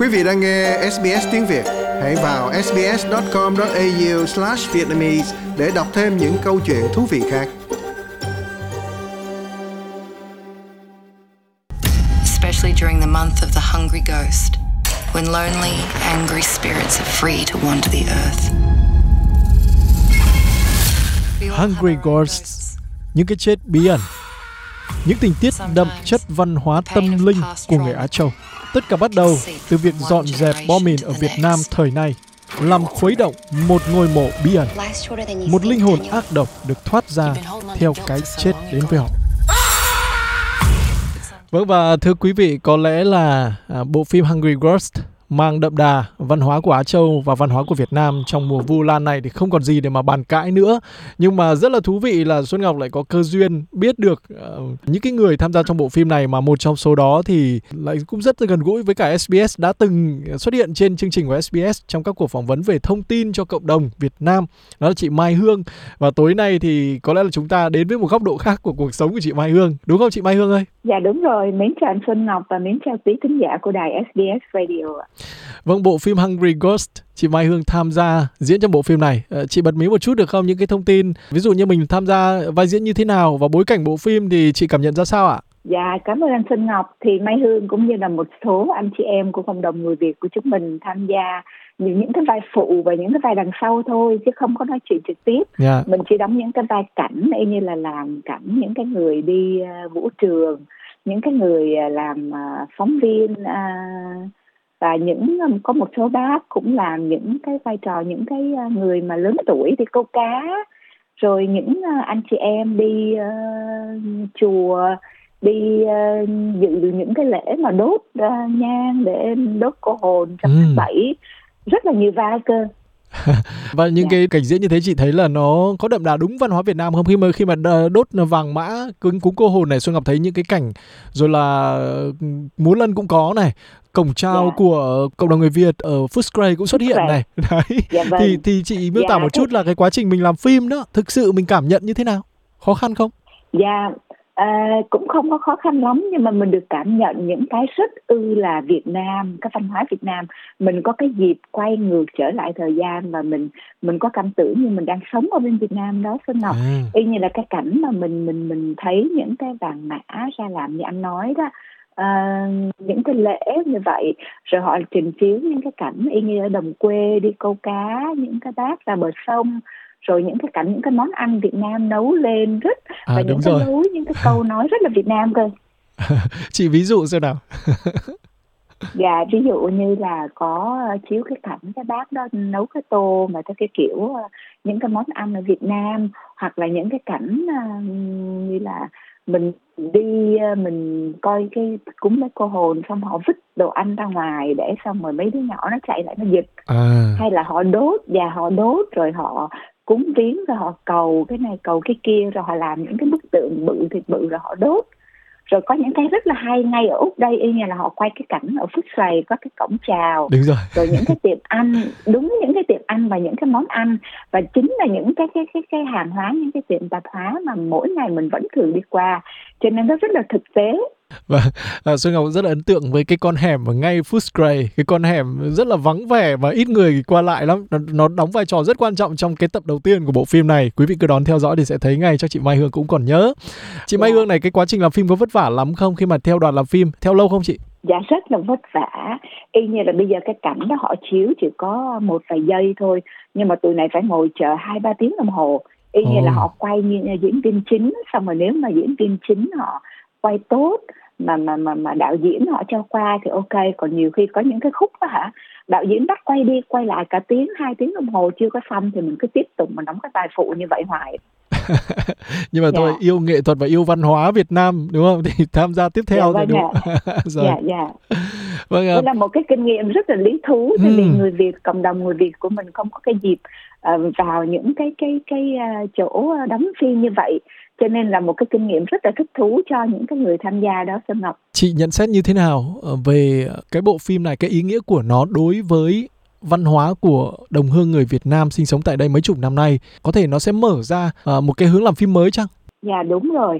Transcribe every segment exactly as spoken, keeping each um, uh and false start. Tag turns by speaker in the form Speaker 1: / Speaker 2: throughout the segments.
Speaker 1: Quý vị đang nghe ét bê ét tiếng Việt. Hãy vào sbs.com.au slash Vietnamese để đọc thêm những câu chuyện thú vị khác.
Speaker 2: Especially during the month of the Hungry Ghost, when lonely, angry spirits are free to wander the earth.
Speaker 3: Hungry Ghosts, những cái chết bí ẩn, những tình tiết đậm chất văn hóa tâm linh của người Á Châu. Tất cả bắt đầu từ việc dọn dẹp bom mìn ở Việt Nam thời nay, làm khuấy động một ngôi mộ bí ẩn. Một linh hồn ác độc được thoát ra theo cái chết đến với họ. Vâng, và thưa quý vị, có lẽ là à, bộ phim Hungry Ghost mang đậm đà văn hóa của Á Châu và văn hóa của Việt Nam trong mùa Vu Lan này thì không còn gì để mà bàn cãi nữa. Nhưng mà rất là thú vị là Xuân Ngọc lại có cơ duyên biết được uh, những cái người tham gia trong bộ phim này, mà một trong số đó thì lại cũng rất là gần gũi với cả ét bê ét, đã từng xuất hiện trên chương trình của ét bê ét trong các cuộc phỏng vấn về thông tin cho cộng đồng Việt Nam. Đó là chị Mai Hương. Và tối nay thì có lẽ là chúng ta đến với một góc độ khác của cuộc sống của chị Mai Hương. Đúng không chị Mai Hương ơi?
Speaker 4: Dạ đúng rồi, mến chào anh Xuân Ngọc và mến chào quý thính giả của đài ét bê ét Radio ạ.
Speaker 3: Vâng, bộ phim Hungry Ghost, chị Mai Hương tham gia diễn trong bộ phim này. Chị bật mí một chút được không? Những cái thông tin, ví dụ như mình tham gia vai diễn như thế nào và bối cảnh bộ phim thì chị cảm nhận ra sao ạ?
Speaker 4: Dạ, cảm ơn anh Xuân Ngọc. Thì Mai Hương cũng như là một số anh chị em của cộng đồng người Việt của chúng mình tham gia những, những cái vai phụ và những cái vai đằng sau thôi, chứ không có nói chuyện trực tiếp. Yeah. Mình chỉ đóng những cái vai cảnh, y như là làm cảnh những cái người đi uh, vũ trường, những cái người uh, làm uh, phóng viên, uh, và những có một số bác cũng làm những cái vai trò những cái người mà lớn tuổi đi câu cá, rồi những anh chị em đi uh, chùa, đi uh, dự những cái lễ mà đốt uh, nhang để đốt cô hồn trong tháng ừ. bảy, rất là nhiều vai cơ.
Speaker 3: Và những yeah. cái cảnh diễn như thế chị thấy là nó có đậm đà đúng văn hóa Việt Nam không? Khi mà khi mà đốt vàng mã cúng cúng cô hồn này, Xuân Ngọc thấy những cái cảnh rồi là múa lân cũng có này, cổng chào yeah. của cộng đồng người Việt ở Footscray cũng xuất hiện này. Đấy. Yeah, vâng. Thì thì chị miêu tả yeah. một chút là cái quá trình mình làm phim đó, thực sự mình cảm nhận như thế nào? Khó khăn không?
Speaker 4: Dạ, yeah. À, cũng không có khó khăn lắm, nhưng mà mình được cảm nhận những cái rất ư là Việt Nam, cái văn hóa Việt Nam. Mình có cái dịp quay ngược trở lại thời gian và mình mình có cảm tưởng như mình đang sống ở bên Việt Nam đó, Xuân Ngọc. À. Y như là cái cảnh mà mình mình mình thấy những cái vàng mã ra làm như anh nói đó, à, những cái lễ như vậy, rồi họ trình chiếu những cái cảnh y như ở đồng quê đi câu cá, những cái bác ra bờ sông, rồi những cái cảnh, những cái món ăn Việt Nam nấu lên rất à, và những cái lối, những cái câu nói rất là Việt Nam cơ.
Speaker 3: Chị ví dụ xem nào.
Speaker 4: Dạ, ví dụ như là có chiếu cái cảnh cái bác đó nấu cái tô mà theo cái kiểu những cái món ăn ở Việt Nam, hoặc là những cái cảnh như là mình đi mình coi cái cúng mấy cô hồn xong họ vứt đồ ăn ra ngoài để xong rồi mấy đứa nhỏ nó chạy lại nó giật, à. Hay là họ đốt và họ đốt rồi họ cúng viếng, rồi họ cầu cái này cầu cái kia, rồi họ làm những cái bức tượng bự thiệt bự rồi họ đốt. Rồi có những cái rất là hay ngay ở Úc đây, y như là họ quay cái cảnh ở Footscray có cái cổng chào,
Speaker 3: rồi.
Speaker 4: rồi những cái tiệm ăn, đúng những cái tiệm ăn và những cái món ăn, và chính là những cái cái cái cái hàng hóa, những cái tiệm tạp hóa mà mỗi ngày mình vẫn thường đi qua, cho nên nó rất là thực tế.
Speaker 3: Và à, Xuân Ngọc rất là ấn tượng với cái con hẻm ở ngay Footscray, cái con hẻm rất là vắng vẻ và ít người qua lại lắm. Nó, nó đóng vai trò rất quan trọng trong cái tập đầu tiên của bộ phim này. Quý vị cứ đón theo dõi thì sẽ thấy ngay, chắc chị Mai Hương cũng còn nhớ. Chị Mai Hương này, cái quá trình làm phim có vất vả lắm không khi mà theo đoàn làm phim? Theo lâu không chị?
Speaker 4: Dạ rất là vất vả. Y như là bây giờ cái cảnh đó họ chiếu chỉ có một vài giây thôi, nhưng mà tụi này phải ngồi chờ hai ba tiếng đồng hồ. Y như oh. là họ quay như diễn viên chính, xong rồi nếu mà diễn viên chính họ quay tốt mà mà mà mà đạo diễn họ cho qua thì ok, còn nhiều khi có những cái khúc đó hả, đạo diễn bắt quay đi quay lại cả tiếng hai tiếng đồng hồ chưa có xong thì mình cứ tiếp tục mình đóng cái vai phụ như vậy hoài.
Speaker 3: Nhưng mà yeah. tôi yêu nghệ thuật và yêu văn hóa Việt Nam đúng không, thì tham gia tiếp theo
Speaker 4: yeah,
Speaker 3: rồi
Speaker 4: vâng
Speaker 3: đúng không? Rồi.
Speaker 4: Dạ dạ. Vâng, đây là một cái kinh nghiệm rất là lý thú, tại vì hmm. người Việt, cộng đồng người Việt của mình không có cái dịp uh, vào những cái cái cái uh, chỗ đóng phim như vậy, cho nên là một cái kinh nghiệm rất là thích thú cho những cái người tham gia đó, Xuân Ngọc.
Speaker 3: Chị nhận xét như thế nào về cái bộ phim này, cái ý nghĩa của nó đối với văn hóa của đồng hương người Việt Nam sinh sống tại đây mấy chục năm nay? Có thể nó sẽ mở ra uh, một cái hướng làm phim mới chăng?
Speaker 4: Dạ đúng rồi.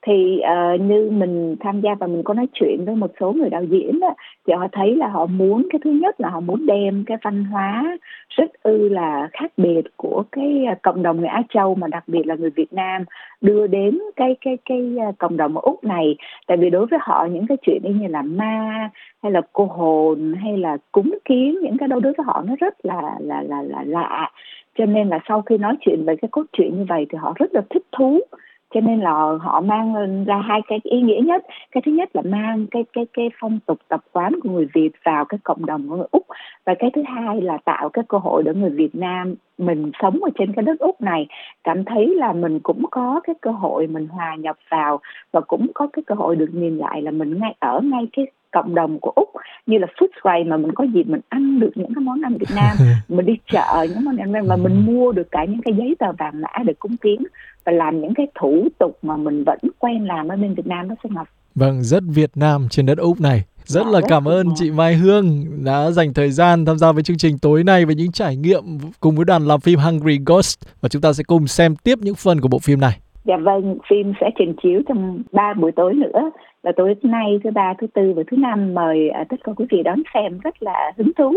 Speaker 4: thì uh, như mình tham gia và mình có nói chuyện với một số người đạo diễn đó, thì họ thấy là họ muốn, cái thứ nhất là họ muốn đem cái văn hóa rất ư là khác biệt của cái cộng đồng người Á Châu, mà đặc biệt là người Việt Nam, đưa đến cái cái cái cộng đồng ở Úc này. Tại vì đối với họ những cái chuyện như là ma hay là cô hồn hay là cúng kiến, những cái đó đối với họ nó rất là là là là lạ. Cho nên là sau khi nói chuyện về cái cốt truyện như vậy thì họ rất là thích thú. Cho nên là họ mang ra hai cái ý nghĩa nhất. Cái thứ nhất là mang cái cái cái phong tục tập quán của người Việt vào cái cộng đồng của người Úc, và cái thứ hai là tạo cái cơ hội để người Việt Nam mình sống ở trên cái đất Úc này cảm thấy là mình cũng có cái cơ hội mình hòa nhập vào, và cũng có cái cơ hội được nhìn lại là mình ngay ở ngay cái cộng đồng của Úc, như là Footscray mà mình có dịp mình ăn được những cái món ăn Việt Nam, mình đi chợ những món ăn mà mình mua được cả những cái giấy tờ vàng mã để cúng kiến và làm những cái thủ tục mà mình vẫn quen làm ở bên Việt Nam đó, Xuân Ngọc.
Speaker 3: Vâng, rất Việt Nam trên đất Úc này. Rất là cảm ơn chị Mai Hương đã dành thời gian tham gia với chương trình tối nay với những trải nghiệm cùng với đoàn làm phim Hungry Ghost, và chúng ta sẽ cùng xem tiếp những phần của bộ phim này.
Speaker 4: Dạ vâng, phim sẽ trình chiếu trong ba buổi tối nữa, là tối nay, thứ ba, thứ tư và thứ năm. Mời uh, tất cả quý vị đón xem, rất là hứng thú.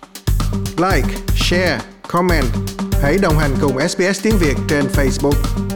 Speaker 1: Like, share, comment. Hãy đồng hành cùng ét bê ét tiếng Việt trên Facebook.